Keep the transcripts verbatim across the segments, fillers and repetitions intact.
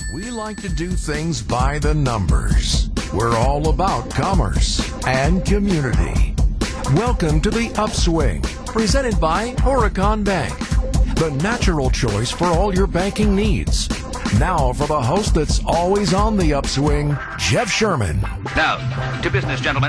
We like to do things by the numbers. We're all about commerce and community. Welcome to The Upswing, presented by Horicon Bank, the natural choice for all your banking needs. Now for the host that's always on the upswing, Jeff Sherman. Now, to business, gentlemen.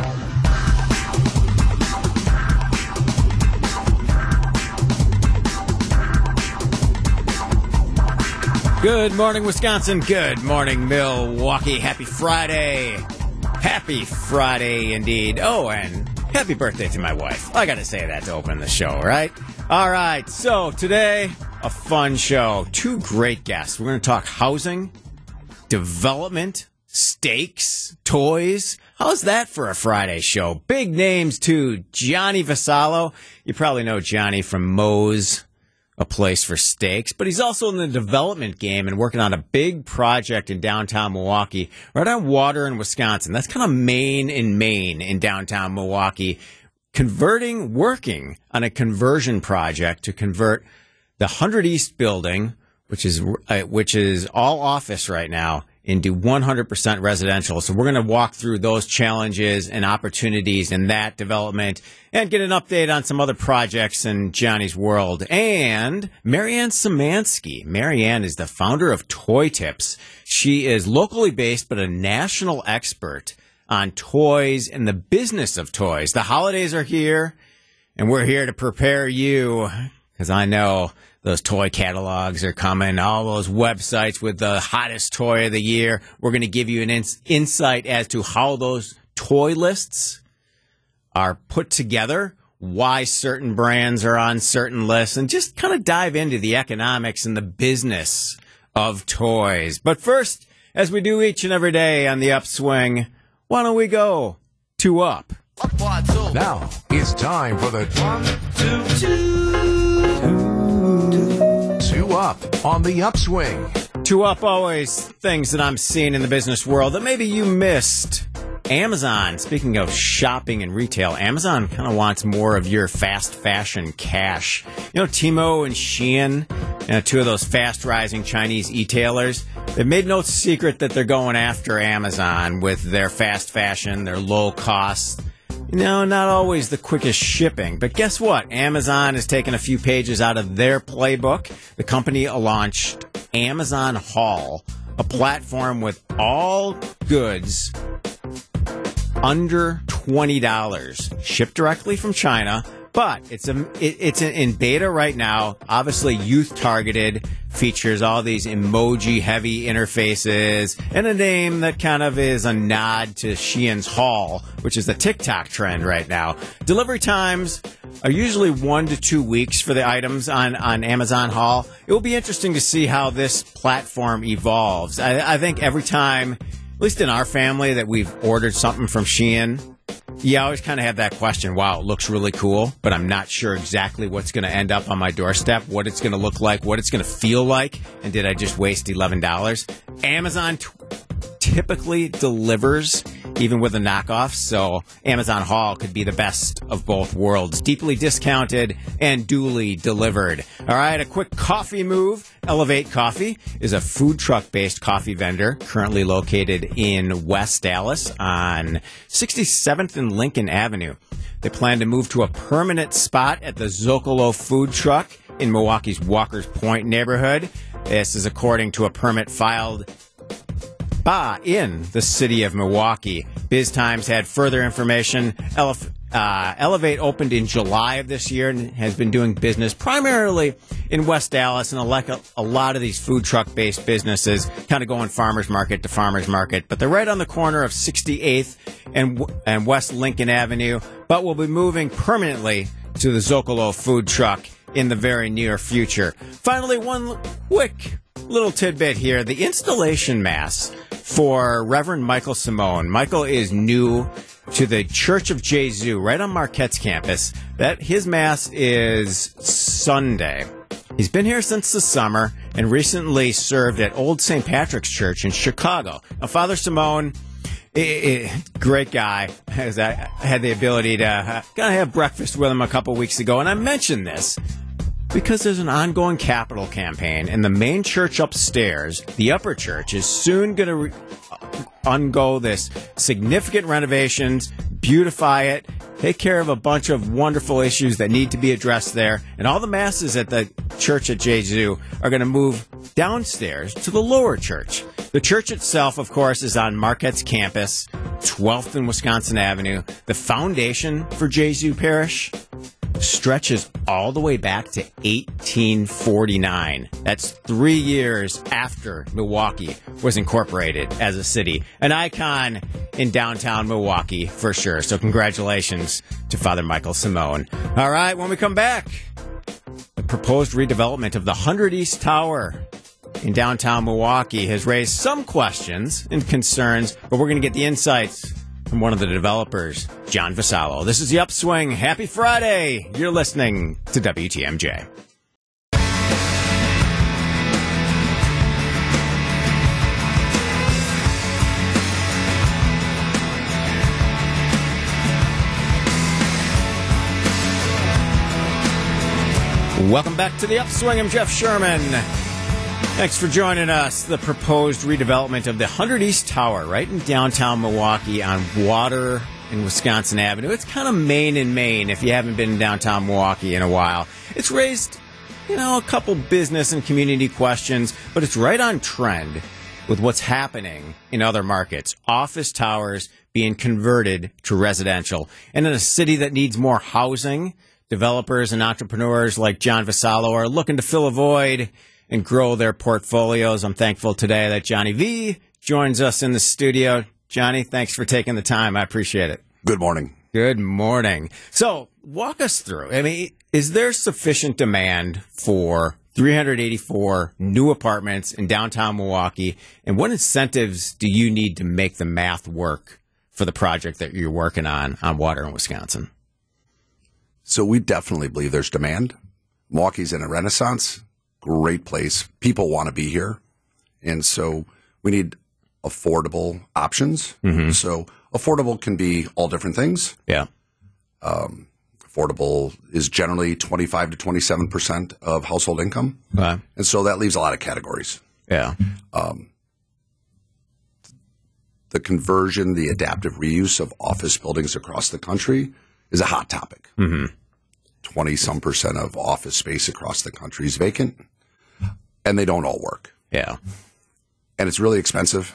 Good morning, Wisconsin. Good morning, Milwaukee. Happy Friday. Happy Friday indeed. Oh, and happy birthday to my wife. I got to say that to open the show, right? All right. So today, a fun show. Two great guests. We're going to talk housing, development, steaks, toys. How's that for a Friday show? Big names, too. Johnny Vassallo. You probably know Johnny from Moe's, a place for steaks, but he's also in the development game and working on a big project in downtown Milwaukee, right on water in Wisconsin. That's kind of Main in Maine in downtown Milwaukee, converting, working on a conversion project to convert the one hundred East building, which is uh, which is all office right now, into one hundred percent residential. So we're going to walk through those challenges and opportunities in that development and get an update on some other projects in Johnny's world. And Marianne Szymanski. Marianne is the founder of Toy Tips. She is locally based but a national expert on toys and the business of toys. The holidays are here, and we're here to prepare you, because I know those toy catalogs are coming, all those websites with the hottest toy of the year. We're going to give you an ins- insight as to how those toy lists are put together, why certain brands are on certain lists, and just kind of dive into the economics and the business of toys. But first, as we do each and every day on the Upswing, why don't we go to Up? Now it's time for the one, two, two, two Up on the Upswing. Two Up, always things that I'm seeing in the business world that maybe you missed. Amazon, speaking of shopping and retail, Amazon kind of wants more of your fast fashion cash. You know, Temu and Shein, you know, two of those fast-rising Chinese e-tailers, they've made no secret that they're going after Amazon with their fast fashion, their low costs. You know, not always the quickest shipping. But guess what? Amazon has taken a few pages out of their playbook. The company launched Amazon Haul, a platform with all goods under twenty dollars, shipped directly from China, but it's a, it, it's in beta right now. Obviously, youth-targeted, features all these emoji-heavy interfaces, and a name that kind of is a nod to Shein's Haul, which is a TikTok trend right now. Delivery times are usually one to two weeks for the items on, on Amazon Haul. It will be interesting to see how this platform evolves. I, I think every time, at least in our family, that we've ordered something from Shein, you always kind of have that question, wow, it looks really cool, but I'm not sure exactly what's going to end up on my doorstep, what it's going to look like, what it's going to feel like, and did I just waste eleven dollars? Amazon t- typically delivers, even with a knockoff, so Amazon Haul could be the best of both worlds, deeply discounted and duly delivered. All right, a quick coffee move. Elevate Coffee is a food truck-based coffee vendor currently located in West Dallas on sixty-seventh and Lincoln Avenue. They plan to move to a permanent spot at the Zocalo food truck in Milwaukee's Walker's Point neighborhood. This is according to a permit filed by in the city of Milwaukee. Biz Times had further information. Elef- uh, Elevate opened in July of this year and has been doing business primarily in West Dallas, and like a, a lot of these food truck-based businesses kind of going farmers market to farmers market. But they're right on the corner of sixty-eighth and, and West Lincoln Avenue, but will be moving permanently to the Zocalo food truck in the very near future. Finally, one quick little tidbit here. The installation mass for Reverend Michael Simone. Michael is new to the Church of Jesu right on Marquette's campus. That his mass is Sunday. He's been here since the summer and recently served at Old Saint Patrick's Church in Chicago. Now, Father Simone, it, it, great guy. As I had the ability to uh, kind of have breakfast with him a couple weeks ago, and I mentioned this because there's an ongoing capital campaign, and the main church upstairs, the upper church, is soon going to re- undergo this significant renovations, beautify it, take care of a bunch of wonderful issues that need to be addressed there, and all the masses at the church at Jesu are going to move downstairs to the lower church. The church itself, of course, is on Marquette's campus, twelfth and Wisconsin Avenue. The foundation for Jesu Parish stretches all the way back to eighteen forty-nine. That's three years after Milwaukee was incorporated as a city. An icon in downtown Milwaukee, for sure. So congratulations to Father Michael Simone. All right, when we come back, the proposed redevelopment of the one hundred East Tower in downtown Milwaukee has raised some questions and concerns, but we're going to get the insights from one of the developers, John Vassallo. This is The Upswing. Happy Friday. You're listening to W T M J. Welcome back to The Upswing. I'm Jeff Sherman. Thanks for joining us. The proposed redevelopment of the one hundred East Tower right in downtown Milwaukee on Water and Wisconsin Avenue. It's kind of main in Maine if you haven't been in downtown Milwaukee in a while. It's raised, you know, a couple business and community questions, but it's right on trend with what's happening in other markets. Office towers being converted to residential. And in a city that needs more housing, developers and entrepreneurs like John Vassallo are looking to fill a void and grow their portfolios. I'm thankful today that Johnny V joins us in the studio. Johnny, thanks for taking the time. I appreciate it. Good morning. Good morning. So walk us through. I mean, is there sufficient demand for three hundred eighty-four new apartments in downtown Milwaukee? And what incentives do you need to make the math work for the project that you're working on on Water in Wisconsin? So we definitely believe there's demand. Milwaukee's in a renaissance. Great place. People want to be here. And so we need affordable options. Mm-hmm. So affordable can be all different things. Yeah. Um, affordable is generally twenty-five to twenty-seven percent of household income. Okay. And so that leaves a lot of categories. Yeah. Um, the conversion, the adaptive reuse of office buildings across the country is a hot topic. Mm-hmm. twenty some percent of office space across the country is vacant, and they don't all work. Yeah. And it's really expensive,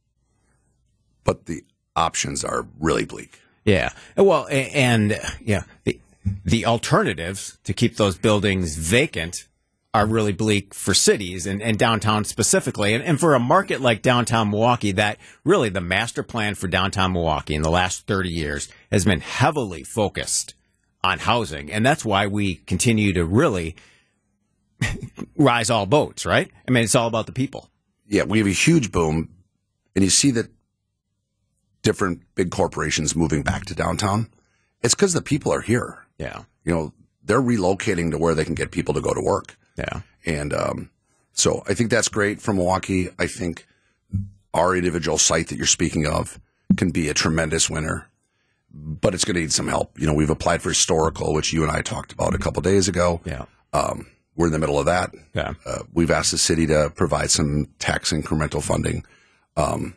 but the options are really bleak. Yeah. Well, a- and yeah, the, the alternatives to keep those buildings vacant are really bleak for cities and, and downtown specifically. And, and for a market like downtown Milwaukee, that really the master plan for downtown Milwaukee in the last thirty years has been heavily focused on housing. And that's why we continue to really rise all boats, right? I mean, it's all about the people. Yeah, we have a huge boom, and you see that different big corporations moving back to downtown. It's because the people are here. Yeah. You know, they're relocating to where they can get people to go to work. Yeah. And um, so I think that's great for Milwaukee. I think our individual site that you're speaking of can be a tremendous winner, but it's going to need some help. You know, we've applied for historical, which you and I talked about a couple days ago. Yeah. Um, we're in the middle of that. Yeah. Uh, we've asked the city to provide some tax incremental funding. Um,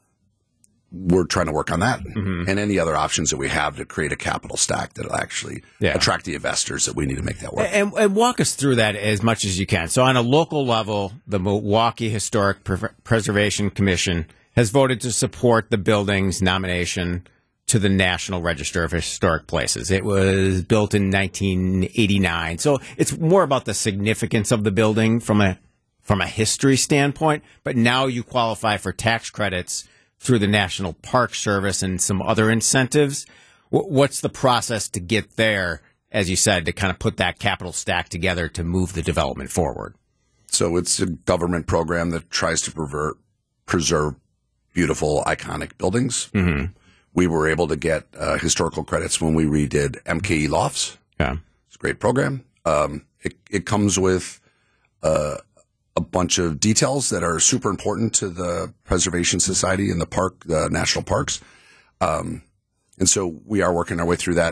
we're trying to work on that mm-hmm. and any other options that we have to create a capital stack that'll actually yeah. attract the investors that we need to make that work. And, and walk us through that as much as you can. So on a local level, the Milwaukee Historic Pre- Preservation Commission has voted to support the building's nomination to the National Register of Historic Places. It was built in nineteen eighty-nine. So it's more about the significance of the building from a from a history standpoint, but now you qualify for tax credits through the National Park Service and some other incentives. What's the process to get there, as you said, to kind of put that capital stack together to move the development forward? So it's a government program that tries to pervert, preserve beautiful, iconic buildings. Mm-hmm. We were able to get uh, historical credits when we redid M K E Lofts. Yeah. It's a great program. Um, it, it comes with uh, a bunch of details that are super important to the Preservation Society and the park, the national parks. Um, and so we are working our way through that.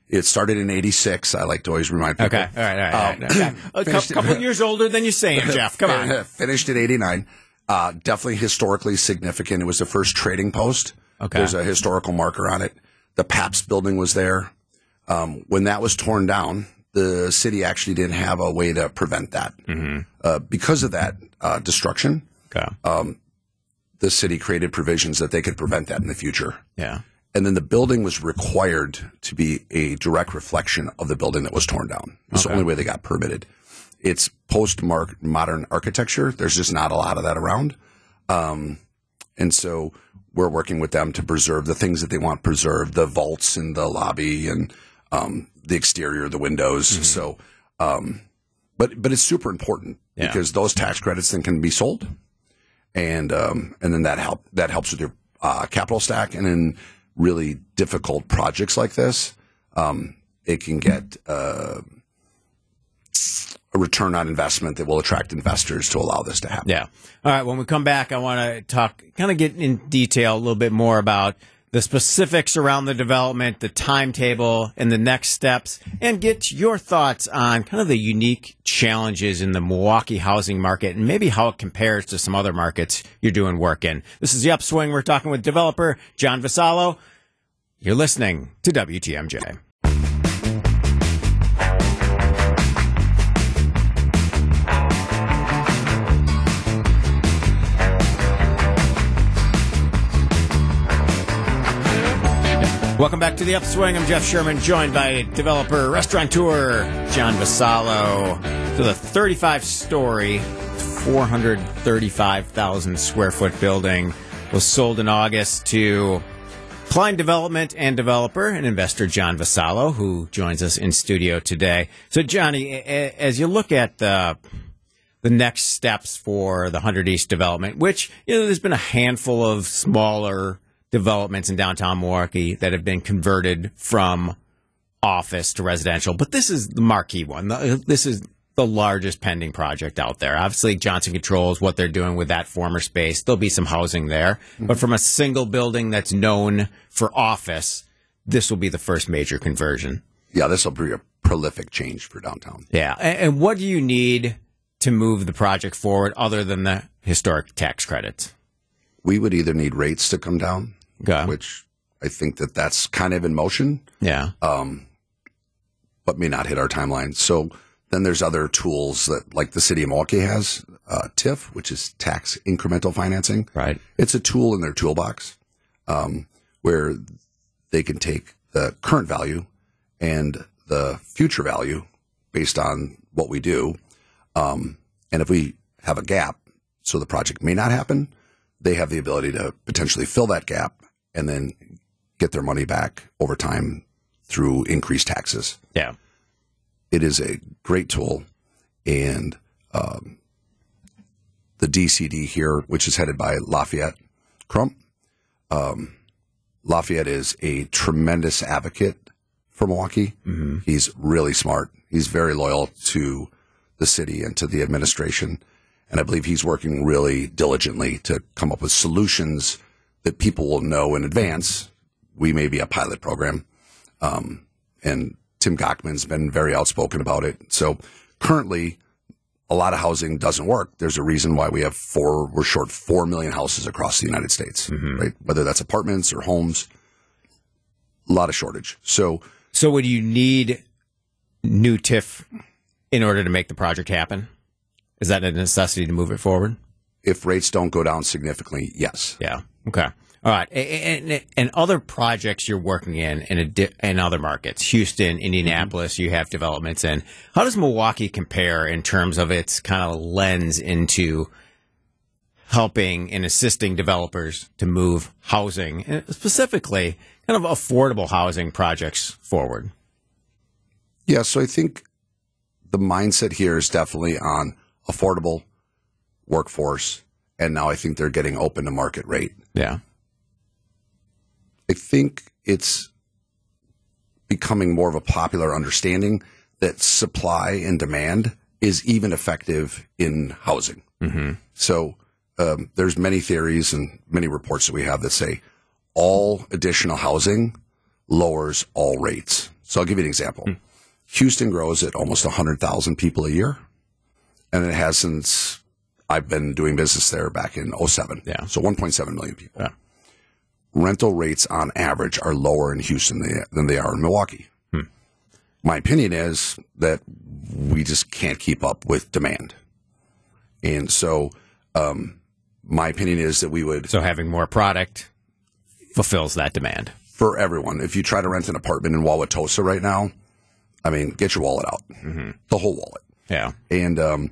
It started in eighty-six. I like to always remind people. Okay, all right, all right. All right. Um, Okay. A couple, couple of years older than you're saying, Jeff. Come on. Finished at eighty-nine. Uh, definitely historically significant. It was the first trading post. Okay. There's a historical marker on it. The Pabst building was there. Um, when that was torn down, the city actually didn't have a way to prevent that. Mm-hmm. Uh, because of that uh, destruction, Okay. um, the city created provisions that they could prevent that in the future. Yeah. And then the building was required to be a direct reflection of the building that was torn down. It's Okay. the only way they got permitted. It's post-modern architecture. There's just not a lot of that around. Um, and so we're working with them to preserve the things that they want preserved, the vaults in the lobby and um, the exterior, the windows. Mm-hmm. So, um, but but it's super important yeah. because those tax credits then can be sold, and um, and then that help that helps with your uh, capital stack. And in really difficult projects like this, um, it can get uh, a return on investment that will attract investors to allow this to happen. Yeah. All right. When we come back, I want to talk, kind of get in detail a little bit more about the specifics around the development, the timetable, and the next steps, and get your thoughts on kind of the unique challenges in the Milwaukee housing market and maybe how it compares to some other markets you're doing work in. This is The Upswing. We're talking with developer John Vassallo. You're listening to W T M J. Welcome back to The Upswing. I'm Jeff Sherman, joined by developer, restaurateur John Vassallo. So the thirty-five story, four hundred thirty-five thousand square foot building was sold in August to Klein Development and developer and investor John Vassallo, who joins us in studio today. So, Johnny, as you look at the the next steps for the one hundred East development, which, you know, there's been a handful of smaller developments in downtown Milwaukee that have been converted from office to residential, but this is the marquee one. This is the largest pending project out there. Obviously, Johnson Controls, what they're doing with that former space. There'll be some housing there, mm-hmm. but from a single building that's known for office, this will be the first major conversion. Yeah, this will be a prolific change for downtown. Yeah, and, and what do you need to move the project forward other than the historic tax credits? We would either need rates to come down, okay. which I think that that's kind of in motion, yeah, um, but may not hit our timeline. So then there's other tools that, like the city of Milwaukee has, uh, T I F, which is tax incremental financing. Right. It's a tool in their toolbox um, where they can take the current value and the future value based on what we do. Um, and if we have a gap, so the project may not happen, they have the ability to potentially fill that gap and then get their money back over time through increased taxes. Yeah. It is a great tool. And um, the D C D here, which is headed by Lafayette Crump, um, Lafayette is a tremendous advocate for Milwaukee. Mm-hmm. He's really smart. He's very loyal to the city and to the administration. And I believe he's working really diligently to come up with solutions that people will know in advance. We may be a pilot program. Um, and Tim Gockman's been very outspoken about it. So currently, a lot of housing doesn't work. There's a reason why we have four, we're short four million houses across the United States, mm-hmm. right? Whether that's apartments or homes, a lot of shortage. So, so would you need new T I F in order to make the project happen? Is that a necessity to move it forward? If rates don't go down significantly, yes. Yeah. Okay. All right. And, and, and other projects you're working in in, a di- in other markets, Houston, Indianapolis, mm-hmm. you have developments in. How does Milwaukee compare in terms of its kind of lens into helping and assisting developers to move housing, and specifically kind of affordable housing projects forward? Yeah. So I think the mindset here is definitely on affordable workforce, and now I think they're getting open to market rate. Yeah. I think it's becoming more of a popular understanding that supply and demand is even effective in housing. Mm-hmm. So um, there's many theories and many reports that we have that say all additional housing lowers all rates. So I'll give you an example. Hmm. Houston grows at almost one hundred thousand people a year, and it has since I've been doing business there back in oh seven. Yeah. So one point seven million people. Yeah. Rental rates on average are lower in Houston than they are in Milwaukee. Hmm. My opinion is that we just can't keep up with demand. And so um, my opinion is that we would... So having more product fulfills that demand. For everyone. If you try to rent an apartment in Wauwatosa right now, I mean, get your wallet out. Mm-hmm. The whole wallet. Yeah. And um,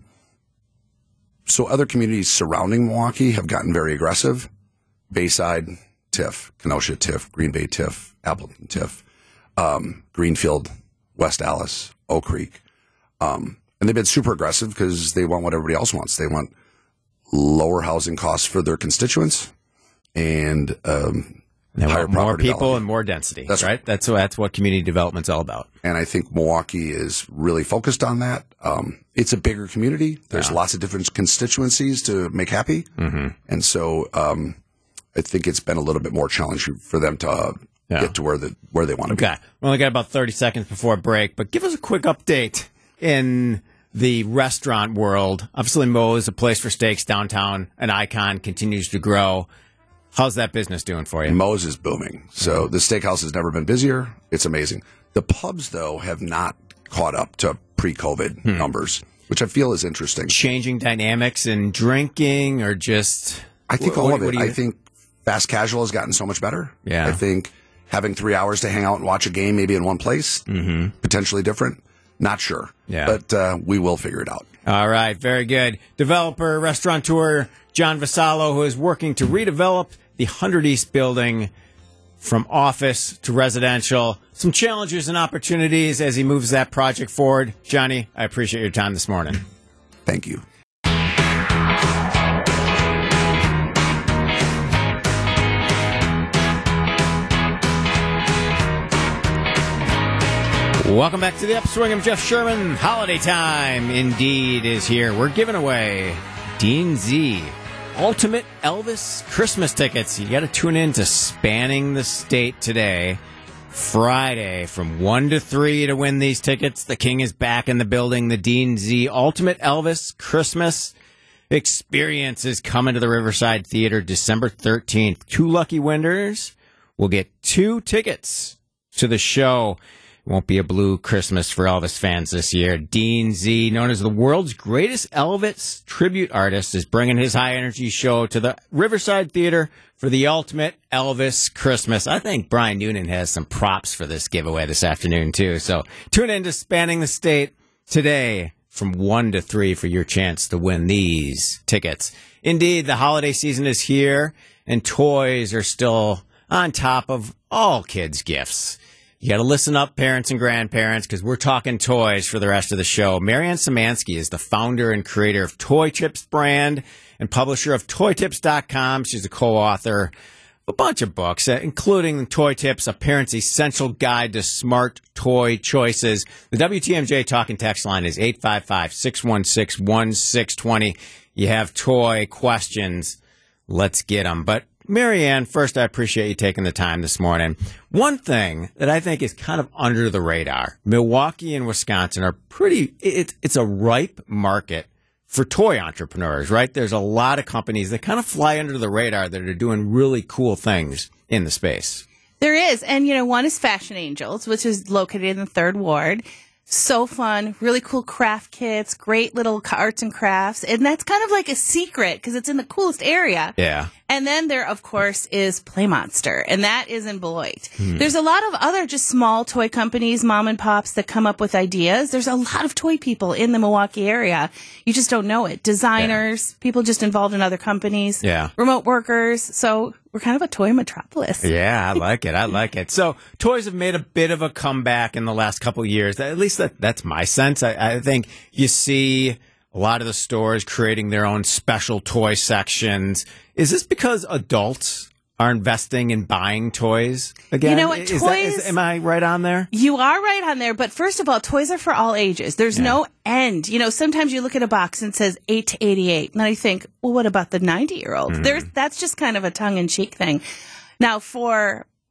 so other communities surrounding Milwaukee have gotten very aggressive. Bayside, Tiff, Kenosha, Tiff, Green Bay, Tiff, Appleton, Tiff, um, Greenfield, West Allis, Oak Creek. Um, and they've been super aggressive because they want what everybody else wants. They want lower housing costs for their constituents and um, they higher want more property people value. And more density. That's right. right. That's that's what community development's all about. And I think Milwaukee is really focused on that. Um, it's a bigger community. There's Yeah. lots of different constituencies to make happy. Mm-hmm. And so um, I think it's been a little bit more challenging for them to uh, Yeah. get to where the where they want to Okay. We only got about thirty seconds before break, but give us a quick update in the restaurant world. Obviously, Moe's, a place for steaks downtown, an icon, continues to grow. How's that business doing for be. you? Moe's is booming. So the steakhouse has never been busier. It's amazing. The pubs, though, have not caught up to pre-COVID Hmm. numbers, which I feel is interesting. Changing dynamics in drinking or just... I think What- all what- of what it. do you- I think fast casual has gotten so much better. Yeah. I think having three hours to hang out and watch a game maybe in one place, mm-hmm. potentially different. Not sure. Yeah. But uh, we will figure it out. All right, very good. Developer, restaurateur John Vassallo, who is working to redevelop the one hundred East building from office to residential. Some challenges and opportunities as he moves that project forward. Johnny, I appreciate your time this morning. Thank you. Welcome back to the Upswing. I'm Jeff Sherman. Holiday time indeed is here. We're giving away Dean Z Ultimate Elvis Christmas tickets. You got to tune in to Spanning the State today, Friday, from one to three to win these tickets. The King is back in the building. The Dean Z Ultimate Elvis Christmas Experience is coming to the Riverside Theater December thirteenth. Two lucky winners will get two tickets to the show. It won't be a blue Christmas for Elvis fans this year. Dean Z, known as the world's greatest Elvis tribute artist, is bringing his high-energy show to the Riverside Theater for the ultimate Elvis Christmas. I think Brian Noonan has some props for this giveaway this afternoon, too. So tune in to Spanning the State today from one to three for your chance to win these tickets. Indeed, the holiday season is here, and toys are still on top of all kids' gifts. You got to listen up, parents and grandparents, because we're talking toys for the rest of the show. Marianne Szymanski is the founder and creator of Toy Tips brand and publisher of toy tips dot com. She's a co-author of a bunch of books, including Toy Tips, a parent's essential guide to smart toy choices. The W T M J talking text line is eight five five, six one six, one six two zero. You have toy questions. Let's get them. But Marianne, first, I appreciate you taking the time this morning. One thing that I think is kind of under the radar, Milwaukee and Wisconsin are pretty, it, it's a ripe market for toy entrepreneurs, right? There's a lot of companies that kind of fly under the radar that are doing really cool things in the space. There is. And, you know, one is Fashion Angels, which is located in the third ward. So fun, really cool craft kits, great little arts and crafts. And that's kind of like a secret because it's in the coolest area. Yeah. And then there, of course, is Play Monster, and that is in Beloit. Hmm. There's a lot of other just small toy companies, mom and pops, that come up with ideas. There's a lot of toy people in the Milwaukee area. You just don't know it. Designers, yeah. people just involved in other companies, yeah. remote workers. So we're kind of a toy metropolis. Yeah, I like it. I like it. So toys have made a bit of a comeback in the last couple of years. At least that, that's my sense. I, I think you see a lot of the stores creating their own special toy sections. Is this because adults are investing in buying toys again? You know what? Is Toys. That, is, am I right on there? You are right on there. But first of all, toys are for all ages. There's Yeah. no end. You know, sometimes you look at a box and it says eight to eighty-eight. And I think, well, what about the ninety year old? Mm-hmm. There's, that's just kind of a tongue in cheek thing. Now, for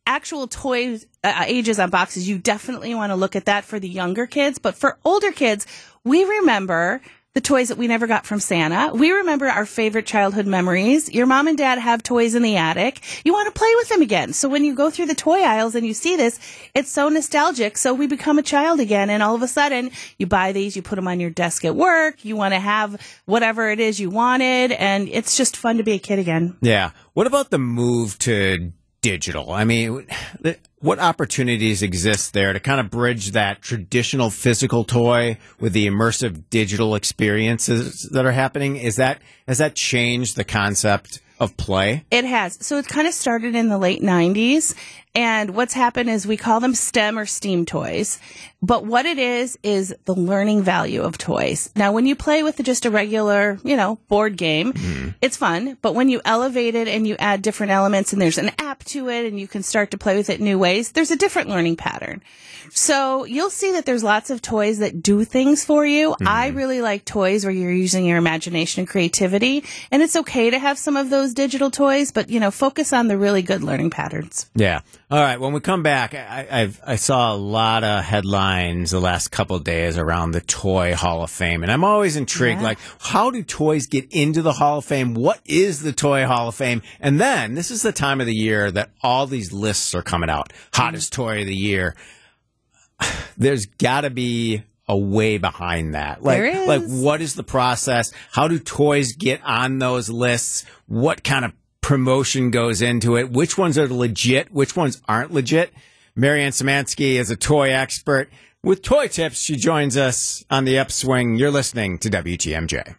actual toy uh, ages on boxes, you definitely want to look at that for the younger kids. But for older kids, we remember the toys that we never got from Santa. We remember our favorite childhood memories. Your mom and dad have toys in the attic. You want to play with them again. So when you go through the toy aisles and you see this, it's so nostalgic. So we become a child again. And all of a sudden, you buy these, you put them on your desk at work. You want to have whatever it is you wanted. And it's just fun to be a kid again. Yeah. What about the move to digital? I mean, what opportunities exist there to kind of bridge that traditional physical toy with the immersive digital experiences that are happening? Is that, has that changed the concept of play? It has. So it kind of started in the late nineties. And what's happened is we call them STEM or STEAM toys. But what it is, is the learning value of toys. Now, when you play with just a regular, you know, board game, mm. it's fun. But when you elevate it and you add different elements and there's an app to it and you can start to play with it in new ways, there's a different learning pattern. So you'll see that there's lots of toys that do things for you. Mm. I really like toys where you're using your imagination and creativity. And it's okay to have some of those digital toys, but, you know, focus on the really good learning patterns. Yeah. All right. When we come back, I, I've, I saw a lot of headlines the last couple of days around the Toy Hall of Fame. And I'm always intrigued, yeah. like, how do toys get into the Hall of Fame? What is the Toy Hall of Fame? And then this is the time of the year that all these lists are coming out. Hottest mm-hmm. toy of the year. There's got to be a way behind that. Like, there is. Like, what is the process? How do toys get on those lists? What kind of promotion goes into it? Which ones are legit? Which ones aren't legit? Marianne Szymanski is a toy expert. With Toy Tips, she joins us on the Upswing. You're listening to W T M J.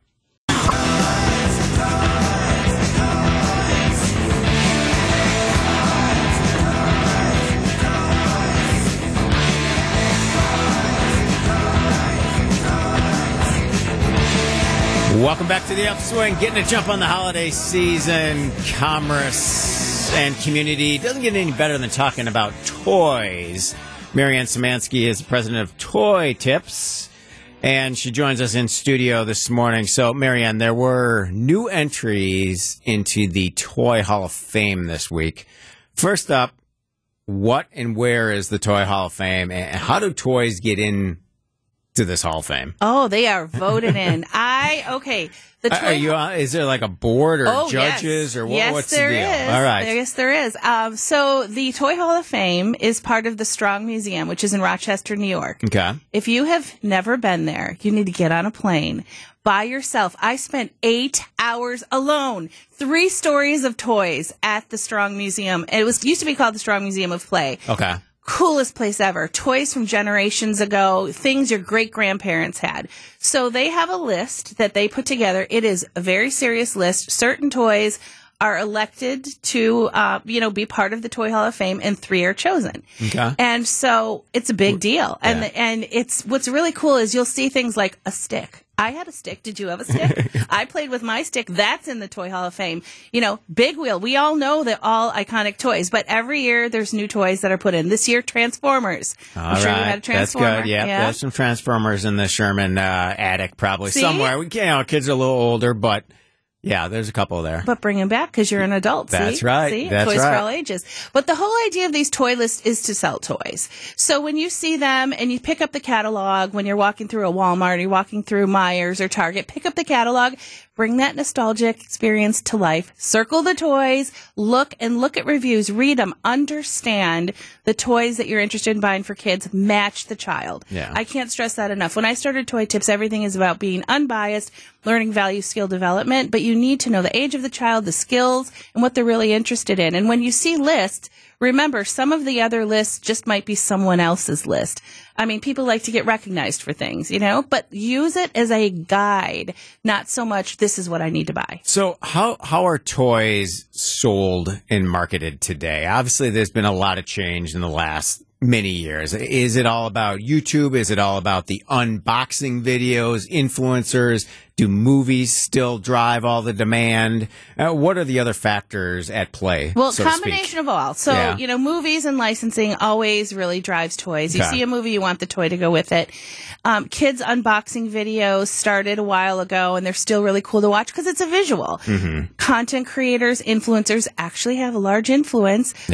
Welcome back to the Upswing. Getting a jump on the holiday season. Commerce and community. Doesn't get any better than talking about toys. Marianne Szymanski is the president of Toy Tips, and she joins us in studio this morning. So, Marianne, there were new entries into the Toy Hall of Fame this week. First up, what and where is the Toy Hall of Fame, and how do toys get in to this Hall of Fame? Oh, they are voted in. I, okay. The toy Are you, uh, is there like a board or oh, judges yes. or what, yes, what's the there deal? Is. All right. Yes, there is. Um, so the Toy Hall of Fame is part of the Strong Museum, which is in Rochester, New York. Okay. If you have never been there, you need to get on a plane by yourself. I spent eight hours alone, three stories of toys at the Strong Museum. It was used to be called the Strong Museum of Play. Okay. Coolest place ever. Toys from generations ago, things your great-grandparents had. So they have a list that they put together. It is a very serious list. Certain toys are elected to, uh, you know, be part of the Toy Hall of Fame, and three are chosen. Okay. And so it's a big deal. Yeah. And, and it's, what's really cool is you'll see things like a stick. I had a stick. Did you have a stick? I played with my stick. That's in the Toy Hall of Fame. You know, Big Wheel. We all know that all iconic toys, but every year there's new toys that are put in. This year, Transformers. All I'm sure right. you had a Transformer. That's good. Yeah, yeah. There's some Transformers in the Sherman uh, attic probably See? somewhere. We, you know, kids are a little older, but yeah, there's a couple there. But bring them back because you're an adult. That's see? right. See? That's toys right. for all ages. But the whole idea of these toy lists is to sell toys. So when you see them and you pick up the catalog, when you're walking through a Walmart or you're walking through Myers or Target, pick up the catalog, bring that nostalgic experience to life, circle the toys, look and look at reviews, read them, understand the toys that you're interested in buying for kids, match the child. Yeah. I can't stress that enough. When I started Toy Tips, everything is about being unbiased, learning value, skill development, but you need to know the age of the child, the skills, and what they're really interested in. And when you see lists, remember, some of the other lists just might be someone else's list. I mean, people like to get recognized for things, you know, but use it as a guide, not so much this is what I need to buy. So how how are toys sold and marketed today? Obviously, there's been a lot of change in the last many years. Is it all about YouTube? Is it all about the unboxing videos, influencers? Do movies still drive all the demand? Uh, what are the other factors at play? Well, so to combination speak? of all. So, Yeah. you know, movies and licensing always really drives toys. You Okay. see a movie, you want the toy to go with it. Um, kids unboxing videos started a while ago, and they're still really cool to watch because it's a visual. Mm-hmm. Content creators, influencers actually have a large influence, Yeah. but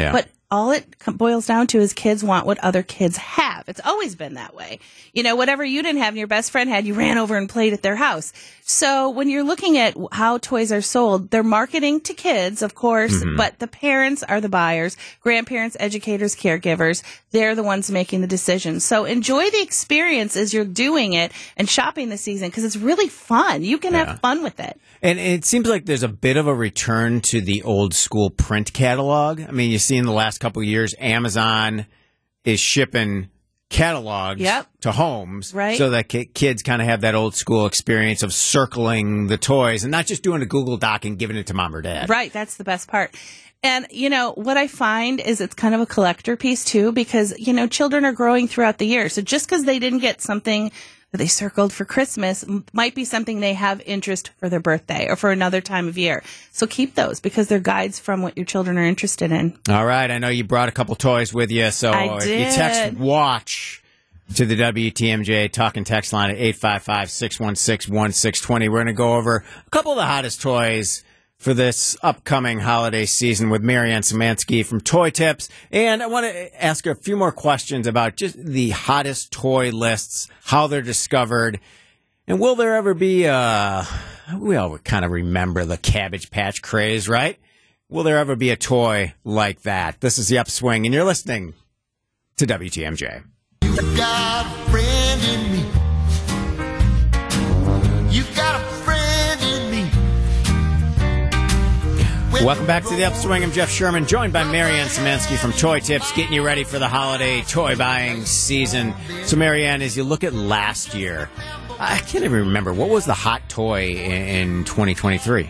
all it co- boils down to is kids want what other kids have. It's always been that way. You know, whatever you didn't have and your best friend had, you ran over and played at their house. So when you're looking at how toys are sold, they're marketing to kids, of course, mm-hmm. but the parents are the buyers, grandparents, educators, caregivers. They're the ones making the decisions. So enjoy the experience as you're doing it and shopping this season because it's really fun. You can yeah. have fun with it. And it seems like there's a bit of a return to the old school print catalog. I mean, you see in the last couple of years, Amazon is shipping catalogs yep. to homes right. so that ki- kids kind of have that old school experience of circling the toys and not just doing a Google Doc and giving it to mom or dad. Right. That's the best part. And, you know, what I find is it's kind of a collector piece, too, because, you know, children are growing throughout the year. So just because they didn't get something that they circled for Christmas might be something they have interest for their birthday or for another time of year. So keep those because they're guides from what your children are interested in. All right. I know you brought a couple toys with you. So I if did. you text WATCH to the W T M J talking text line at eight five five, six one six, one six two zero. We're going to go over a couple of the hottest toys for this upcoming holiday season with Marianne Szymanski from Toy Tips. And I want to ask her a few more questions about just the hottest toy lists, how they're discovered, and will there ever be a, we all kind of remember the Cabbage Patch craze, right? Will there ever be a toy like that? This is The Upswing, and you're listening to W T M J. You got a friend in me. You got a friend in me. Welcome back to The Upswing. I'm Jeff Sherman, joined by Marianne Szymanski from Toy Tips, getting you ready for the holiday toy buying season. So, Marianne, as you look at last year, I can't even remember, what was the hot toy in twenty twenty-three?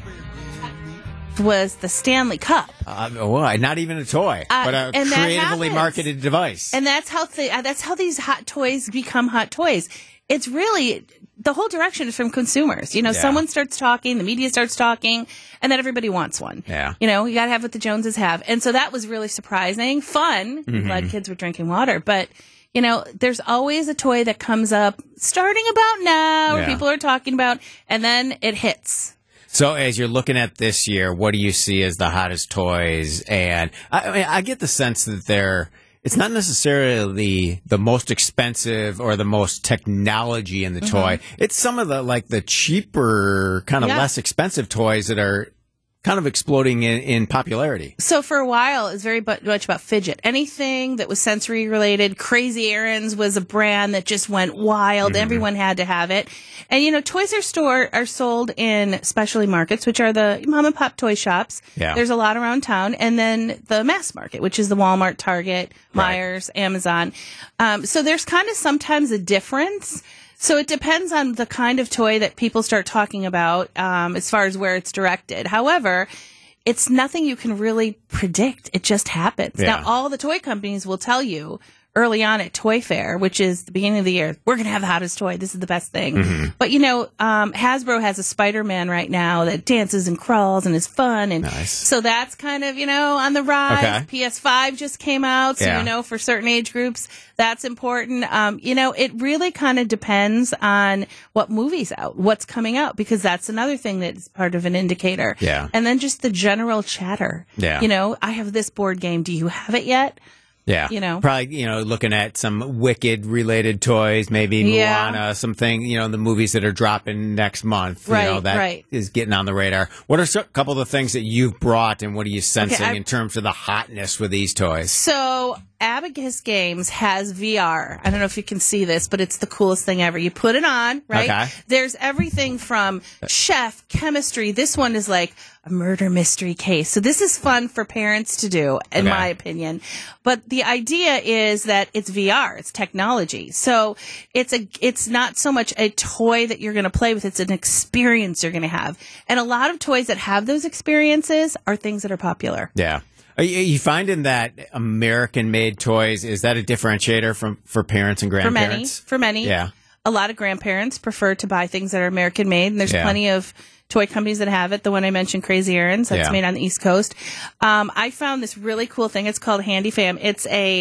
Was the Stanley Cup. Uh, well, not even a toy, uh, but a creatively marketed device. And that's how th- uh, that's how these hot toys become hot toys. It's really, the whole direction is from consumers. You know, yeah. someone starts talking, the media starts talking, and then everybody wants one. Yeah. You know, you got to have what the Joneses have. And so that was really surprising, fun. Mm-hmm. Glad kids were drinking water. But, you know, there's always a toy that comes up starting about now, yeah. people are talking about, and then it hits. So as you're looking at this year, what do you see as the hottest toys? And I, I mean, I get the sense that they're, it's not necessarily the most expensive or the most technology in the mm-hmm. toy. It's some of the, like, the cheaper, kind of yeah. less expensive toys that are kind of exploding in, in popularity. So for a while, it's very much about fidget. Anything that was sensory related. Crazy Errands was a brand that just went wild. Mm-hmm. Everyone had to have it. And, you know, Toys R Store are sold in specialty markets, which are the mom and pop toy shops. Yeah. There's a lot around town. And then the mass market, which is the Walmart, Target, Myers, right. Amazon. Um, so there's kind of sometimes a difference. So it depends on the kind of toy that people start talking about um, as far as where it's directed. However, it's nothing you can really predict. It just happens. Yeah. Now, all the toy companies will tell you early on at Toy Fair, which is the beginning of the year, we're going to have the hottest toy. This is the best thing. Mm-hmm. But, you know, um, Hasbro has a Spider-Man right now that dances and crawls and is fun. And nice. So that's kind of, you know, on the rise. Okay. P S five just came out. So, yeah. you know, for certain age groups, that's important. Um, you know, it really kind of depends on what movie's out, what's coming out, because that's another thing that's part of an indicator. Yeah. And then just the general chatter. Yeah. You know, I have this board game. Do you have it yet? Yeah. You know, probably, you know, looking at some Wicked related toys, maybe yeah. Moana, something, you know, the movies that are dropping next month. Right, you know, that right. is getting on the radar. What are a couple of the things that you've brought and what are you sensing okay, I, in terms of the hotness with these toys? So, Abacus Games has V R. I don't know if you can see this, but it's the coolest thing ever. You put it on, right? Okay. There's everything from chef, chemistry. This one is like a murder mystery case. So this is fun for parents to do, in okay. my opinion. But the idea is that it's V R, it's technology. So it's a, it's not so much a toy that you're going to play with, it's an experience you're going to have. And a lot of toys that have those experiences are things that are popular. Yeah. Are you, are you finding that American-made toys, is that a differentiator from for parents and grandparents? For many. For many. Yeah. A lot of grandparents prefer to buy things that are American-made, and there's yeah. plenty of toy companies that have it. The one I mentioned, Crazy Errands, that's yeah. made on the East Coast. Um, I found this really cool thing. It's called Handy Fam. It's a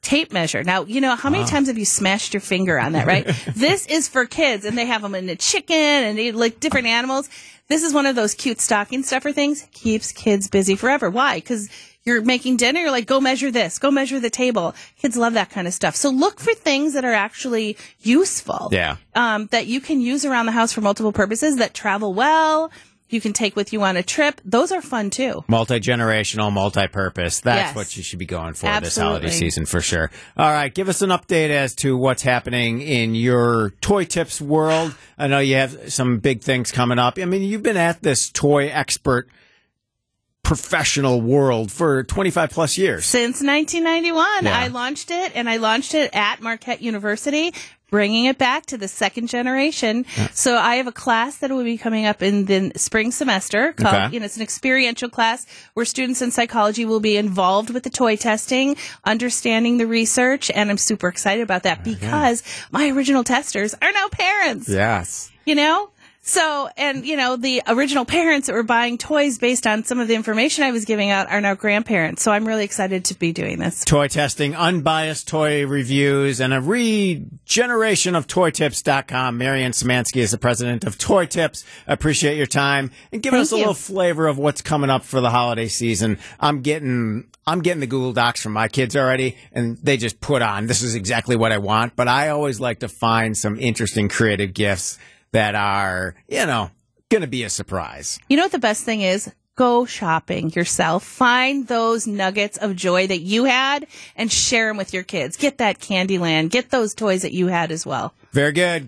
tape measure. Now, you know, how many times have you smashed your finger on that, right? This is for kids, and they have them in a chicken and they, like different animals. This is one of those cute stocking stuffer things. Keeps kids busy forever. Why? Because you're making dinner, you're like, go measure this, go measure the table. Kids love that kind of stuff. So look for things that are actually useful. Yeah. Um, that you can use around the house for multiple purposes, that travel well, you can take with you on a trip. Those are fun too. Multi-generational, multi-purpose. That's Yes. what you should be going for Absolutely. this holiday season for sure. All right, give us an update as to what's happening in your Toy Tips world. I know you have some big things coming up. I mean, you've been at this toy expert professional world for twenty-five plus years. Since nineteen ninety-one, Yeah. I launched it, and I launched it at Marquette University, bringing it back to the second generation. So I have a class that will be coming up in the spring semester called, Okay. you know, it's an experiential class where students in psychology will be involved with the toy testing, understanding the research, and I'm super excited about that because my original testers are now parents. Yes. You know? So, and, you know, the original parents that were buying toys based on some of the information I was giving out are now grandparents. So I'm really excited to be doing this. Toy testing, unbiased toy reviews, and a regeneration of toy tips dot com. Marianne Szymanski is the president of Toy Tips. I appreciate your time and giving Thank us a you. little flavor of what's coming up for the holiday season. I'm getting I'm getting the Google Docs from my kids already, and they just put on, this is exactly what I want. But I always like to find some interesting creative gifts that are, you know, going to be a surprise. You know what the best thing is? Go shopping yourself. Find those nuggets of joy that you had and share them with your kids. Get that Candyland. Get those toys that you had as well. Very good.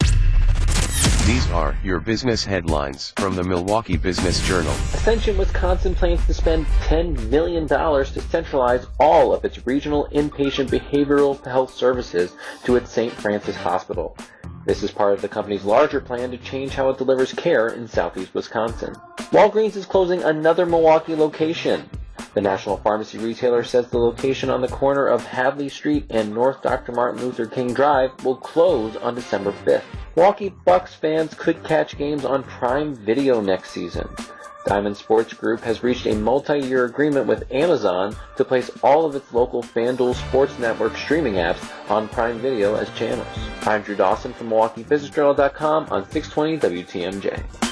These are your business headlines from the Milwaukee Business Journal. Ascension, Wisconsin plans to spend ten million dollars to centralize all of its regional inpatient behavioral health services to its Saint Francis Hospital. This is part of the company's larger plan to change how it delivers care in southeast Wisconsin. Walgreens is closing another Milwaukee location. The national pharmacy retailer says the location on the corner of Hadley Street and North Doctor Martin Luther King Drive will close on December fifth. Milwaukee Bucks fans could catch games on Prime Video next season. Diamond Sports Group has reached a multi-year agreement with Amazon to place all of its local FanDuel Sports Network streaming apps on Prime Video as channels. I'm Drew Dawson from Milwaukee Business Journal dot com on six twenty W T M J.